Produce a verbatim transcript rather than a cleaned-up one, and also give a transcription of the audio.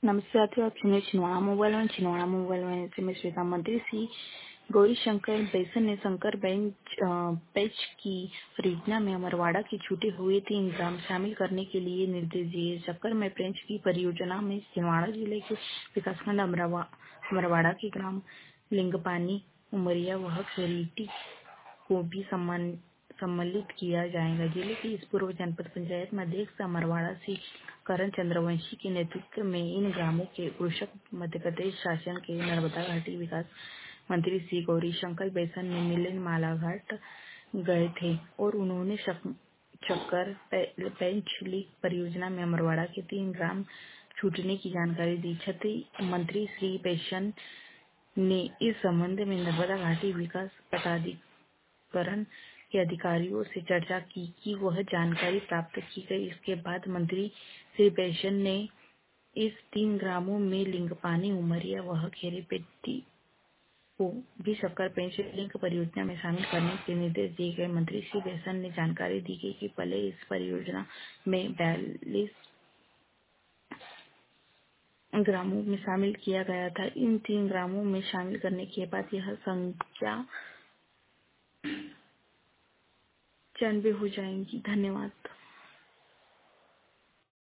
नमस्ते साथियों, आप सुनिए Chhindwara mobile one Chhindwara mobile one से मैं श्वेता। मंत्री श्री गौरी शंकर बैसन ने शंकर बेंच पेच की परियोजना में अमरवाड़ा की छूटे हुए तीन ग्राम शामिल करने के लिए निर्देश दिए। शक्कर में पेंच की परियोजना में छिंदवाड़ा जिले के विकासखंड अमरवा अमरवाड़ा के ग्राम लिंगपानी, उमरिया व खेरीटी को भी सम्मान सम्मिलित किया जाएगा। जिले की इस पूर्व जनपद पंचायत में अध्यक्ष अमरवाड़ा से करण चंद्रवंशी के नेतृत्व में इन ग्रामों के कृषक मध्य प्रदेश शासन के नर्मदा घाटी विकास मंत्री श्री गौरी शंकर बैसन ने मिलन मालाघाट गए थे और उन्होंने शक्कर पेंच लीग परियोजना में अमरवाड़ा के तीन ग्राम छूटने की जानकारी दी। छठी मंत्री श्री बैसन ने इस संबंध में नर्मदा घाटी विकास प्राधिकरण के अधिकारियों से चर्चा की कि वह जानकारी प्राप्त की गई। इसके बाद मंत्री श्री बैसन ने इस तीन ग्रामों में लिंगपानी, उमरिया व खेरीपेटी को भी शक्कर पेंच लिंक परियोजना में शामिल करने के निर्देश दिए गए। मंत्री श्री बैसन ने जानकारी दी गई कि पहले इस परियोजना में बयालीस ग्रामों में शामिल किया गया था। इन तीन ग्रामों में शामिल करने के बाद यह संख्या चौरानवे हो जाएगी। धन्यवाद।